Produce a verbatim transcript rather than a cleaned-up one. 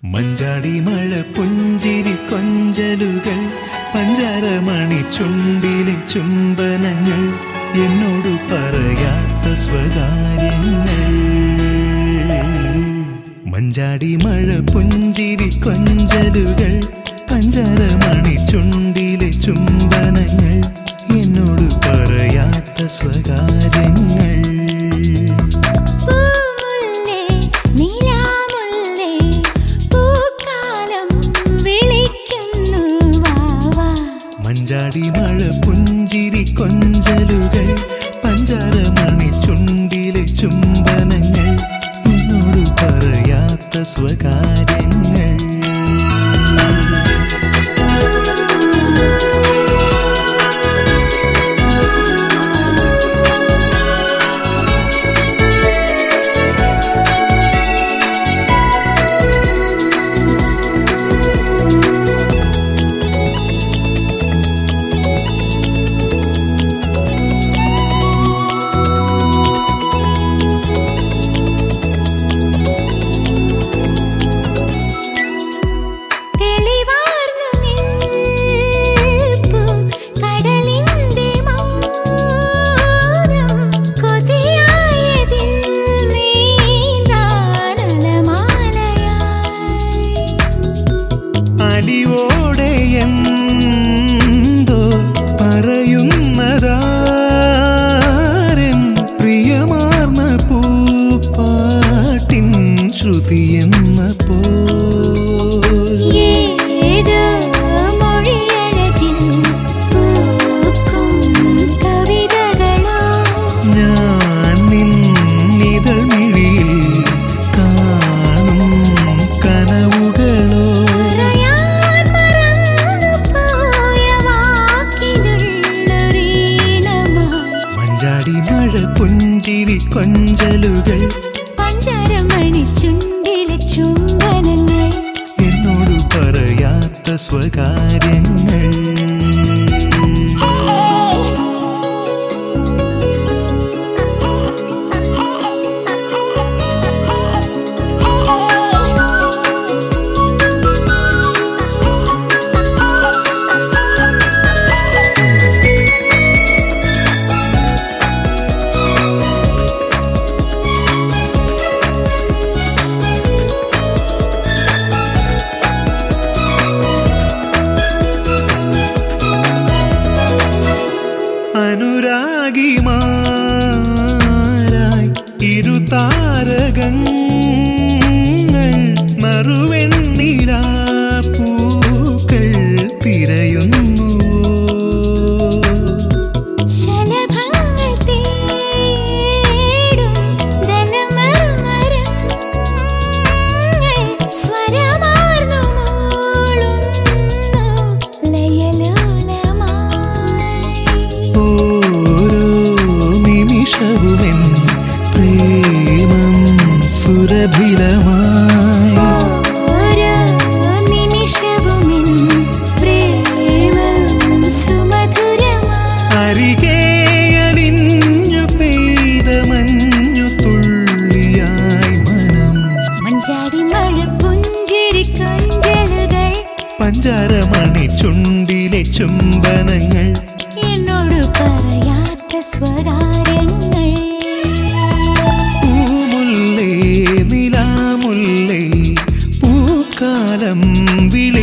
മഞ്ചാടി മഴ പുഞ്ചിരി കൊഞ്ചലുകൾ പഞ്ചാരമണി ചുണ്ടിലെ ചുംബനങ്ങൾ എന്നോട് പറയാത്ത സ്വകാര്യങ്ങൾ. മഞ്ചാടി മഴ പുഞ്ചിരി കൊഞ്ചലുകൾ പഞ്ചാരമണി ചുണ്ടിലെ ചുംബനങ്ങൾ എന്നോട് പറയാത്ത സ്വകാര്യങ്ങൾ. മഞ്ചാടി മഴ പുഞ്ചിരി കൊഞ്ചലുകൾ പഞ്ചാരമണി ചുണ്ടിലെ ചുംബനങ്ങൾ എന്നോട് പറയാത്ത സ്വകാര്യങ്ങൾ. അലിവോടെ എന്തോ പറയുന്നതാരൻ പ്രിയമാർന്ന പൂപ്പാട്ടിൻ ശ്രുതിയെന്ന പോ ഞാൻ നിന്നിതൾ മിഴിയിൽ കാണും കനവുകളോ. മഞ്ചാടി മഴ പുഞ്ചിരി കൊഞ്ചലുകൾ പഞ്ചാരമണി ചുണ്ടിലെ ചുംബനങ്ങൾ എന്നോട് പറയാത്ത സ്വകാര്യങ്ങൾ. അനുരാഗിമാരായി ഇരുതാരകങ്ങൾ നറുവെണ്ണിലാ പൂക്കൾ തിരയുന്നു. ശലഭങ്ങൾ തേടും ദലമർമരങ്ങൾ സ്വരമാർന്നു മൂളുന്നു ലയലോലമായി. ഓരോ നിമിഷവുമെൻ പ്രേമം സുരഭിലമായി. ഓരോ നിമിഷവുമെൻ പ്രേമം സുമധുരമായി. അരികെ അലിഞ്ഞു പെയ്ത മഞ്ഞു തുള്ളിയായി മനം. മഞ്ചാടി മഴ പുഞ്ചിരി കൊഞ്ചലുകൾ പഞ്ചാരമണി ചുണ്ടിലെ ചുംബനങ്ങൾ എന്നോട് പറയാത്ത സ്വകാര്യങ്ങൾ. പൂമുല്ലേ നിലാമുല്ലേ പൂക്കാലം വിളി